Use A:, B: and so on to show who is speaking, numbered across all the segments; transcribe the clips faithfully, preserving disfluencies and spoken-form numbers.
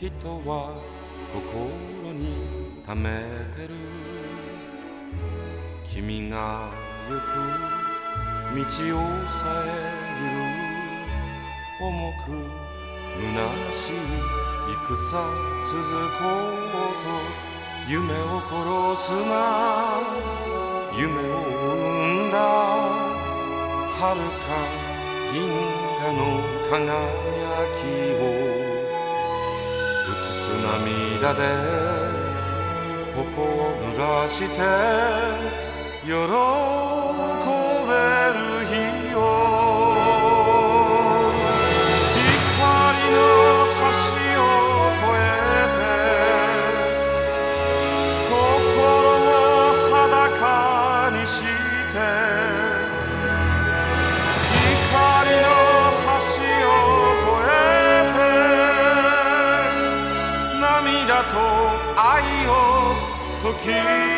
A: 人は心に溜めてる。君が行く道を遮る重く虚しい戦続こうと夢を殺すな。夢を生んだ遥か銀河の輝きを映す涙で頬を濡らして喜べる日を。光の橋を越えて心を裸にして光の橋を越えて涙と愛を解き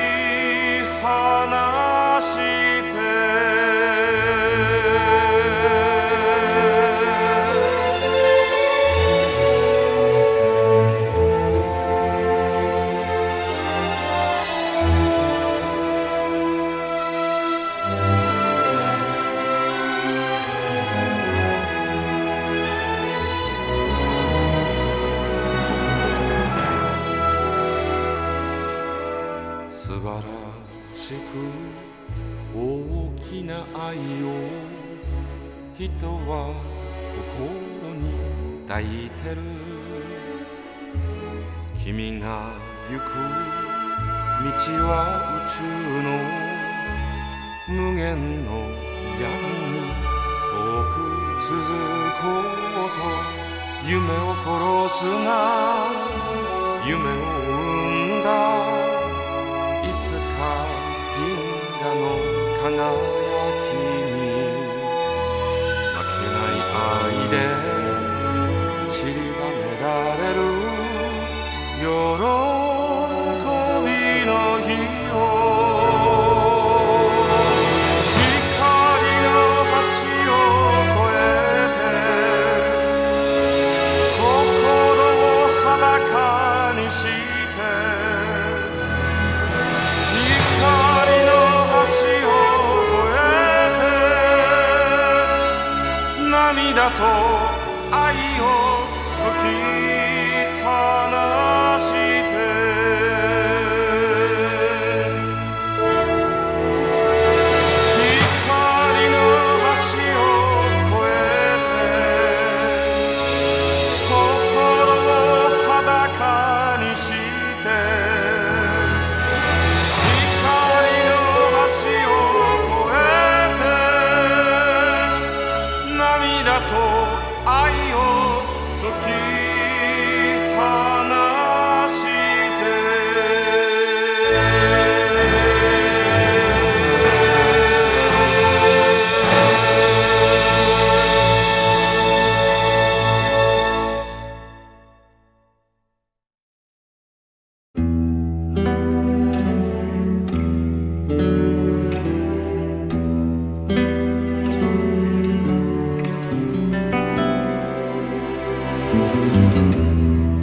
A: 放して素晴らしく大きな愛を人は心に抱いてる。君が行く道は宇宙の無限の闇に遠く続こうと夢を殺すな。夢を生んだ輝きに負けない愛で散りばめられる喜びの日を。光の橋を越えて心を裸にして光の橋を涙と愛を解き放して光の橋を越えて心を裸にして光の橋を越えて涙と愛を解き